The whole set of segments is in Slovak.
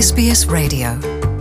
SBS Radio.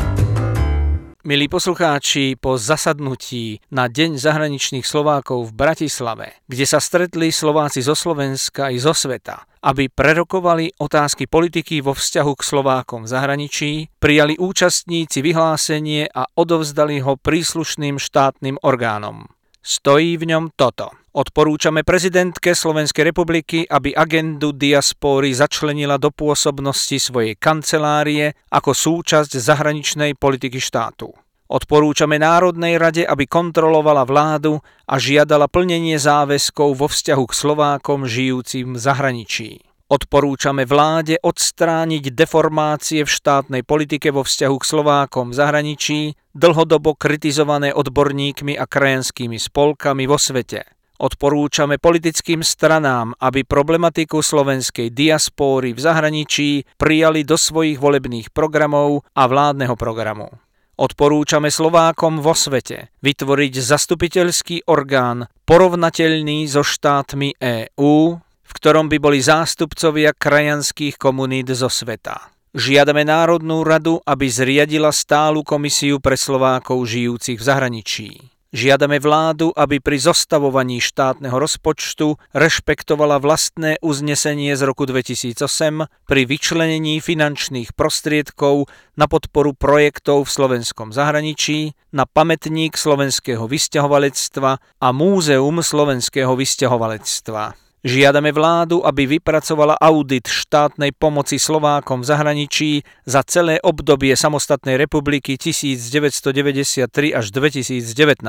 Milí poslucháči, po zasadnutí na Deň zahraničných Slovákov v Bratislave, kde sa stretli Slováci zo Slovenska i zo sveta, aby prerokovali otázky politiky vo vzťahu k Slovákom v zahraničí, prijali účastníci vyhlásenie a odovzdali ho príslušným štátnym orgánom. Stojí v ňom toto. Odporúčame prezidentke Slovenskej republiky, aby agendu diaspóry začlenila do pôsobnosti svojej kancelárie ako súčasť zahraničnej politiky štátu. Odporúčame Národnej rade, aby kontrolovala vládu a žiadala plnenie záväzkov vo vzťahu k Slovákom žijúcim v zahraničí. Odporúčame vláde odstrániť deformácie v štátnej politike vo vzťahu k Slovákom v zahraničí, dlhodobo kritizované odborníkmi a krajanskými spolkami vo svete. Odporúčame politickým stranám, aby problematiku slovenskej diaspóry v zahraničí prijali do svojich volebných programov a vládneho programu. Odporúčame Slovákom vo svete vytvoriť zastupiteľský orgán porovnateľný so štátmi EÚ, v ktorom by boli zástupcovia krajanských komunít zo sveta. Žiadame Národnú radu, aby zriadila stálu komisiu pre Slovákov žijúcich v zahraničí. Žiadame vládu, aby pri zostavovaní štátneho rozpočtu rešpektovala vlastné uznesenie z roku 2008 pri vyčlenení finančných prostriedkov na podporu projektov v slovenskom zahraničí, na pamätník slovenského vysťahovalectva a múzeum slovenského vysťahovalectva. Žiadame vládu, aby vypracovala audit štátnej pomoci Slovákom v zahraničí za celé obdobie samostatnej republiky 1993 až 2019.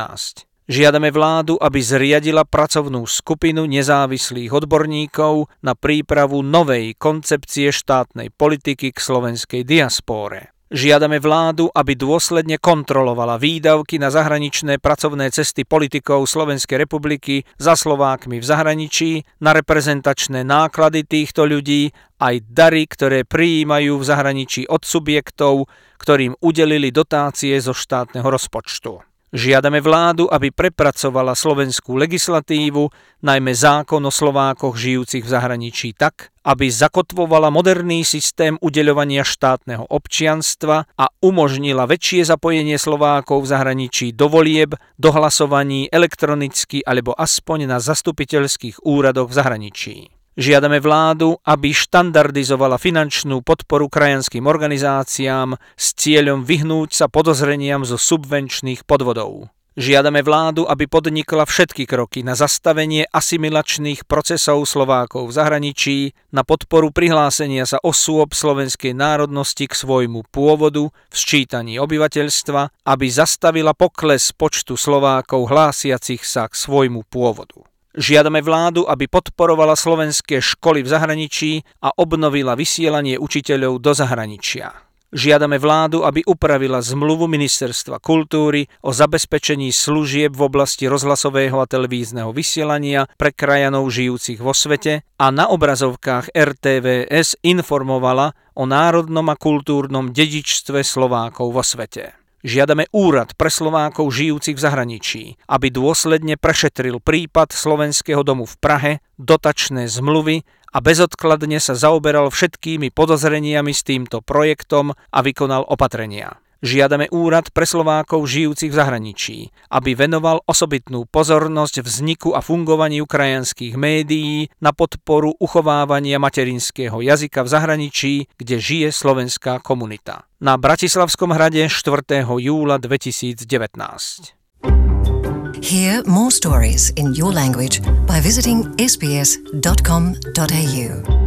Žiadame vládu, aby zriadila pracovnú skupinu nezávislých odborníkov na prípravu novej koncepcie štátnej politiky k slovenskej diaspóre. Žiadame vládu, aby dôsledne kontrolovala výdavky na zahraničné pracovné cesty politikov Slovenskej republiky za Slovákmi v zahraničí, na reprezentačné náklady týchto ľudí, aj dary, ktoré prijímajú v zahraničí od subjektov, ktorým udelili dotácie zo štátneho rozpočtu. Žiadame vládu, aby prepracovala slovenskú legislatívu, najmä zákon o Slovákoch žijúcich v zahraničí tak, aby zakotvovala moderný systém udeľovania štátneho občianstva a umožnila väčšie zapojenie Slovákov v zahraničí do volieb, do hlasovaní elektronicky alebo aspoň na zastupiteľských úradoch v zahraničí. Žiadame vládu, aby štandardizovala finančnú podporu krajanským organizáciám s cieľom vyhnúť sa podozreniam zo subvenčných podvodov. Žiadame vládu, aby podnikla všetky kroky na zastavenie asimilačných procesov Slovákov v zahraničí, na podporu prihlásenia sa osôb slovenskej národnosti k svojmu pôvodu v sčítaní obyvateľstva, aby zastavila pokles počtu Slovákov hlásiacich sa k svojmu pôvodu. Žiadame vládu, aby podporovala slovenské školy v zahraničí a obnovila vysielanie učiteľov do zahraničia. Žiadame vládu, aby upravila zmluvu Ministerstva kultúry o zabezpečení služieb v oblasti rozhlasového a televízneho vysielania pre krajanov žijúcich vo svete a na obrazovkách RTVS informovala o národnom a kultúrnom dedičstve Slovákov vo svete. Žiadame úrad pre Slovákov žijúcich v zahraničí, aby dôsledne prešetril prípad Slovenského domu v Prahe, dotačné zmluvy a bezodkladne sa zaoberal všetkými podozreniami s týmto projektom a vykonal opatrenia. Žiadame úrad pre Slovákov žijúcich v zahraničí, aby venoval osobitnú pozornosť vzniku a fungovaniu krajanských médií na podporu uchovávania materinského jazyka v zahraničí, kde žije slovenská komunita. Na Bratislavskom hrade 4. júla 2019. Hear more stories in your language by visiting sbs.com.au.